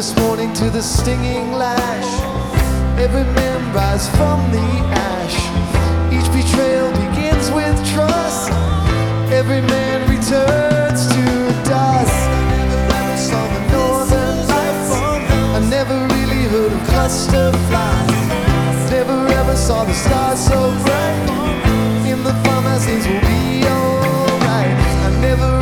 this morning to the stinging lash. Every man rise from the ash. Each betrayal begins with trust. Every man returns to dust. I never ever saw the northern lights. I never really heard of cluster flies. Never ever saw the stars so bright. In the farmhouse things will be